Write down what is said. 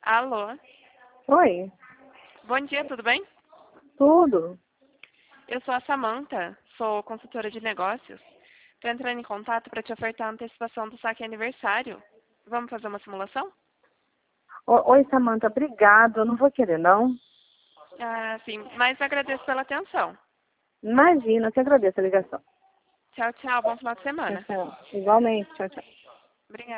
Alô? Oi, Bom dia, tudo bem? tudo. Eu sou a Samantha, sou consultora de negócios. Estou entrando em contato para te ofertar a antecipação do saque aniversário. Vamos fazer uma simulação? Oi, Samantha, obrigado. Eu não vou querer, não. Ah, sim, mas agradeço pela atenção. Imagina, eu te agradeço a ligação. Tchau, tchau, bom final de Tchau, semana. tchau. Igualmente, tchau, tchau. Obrigada.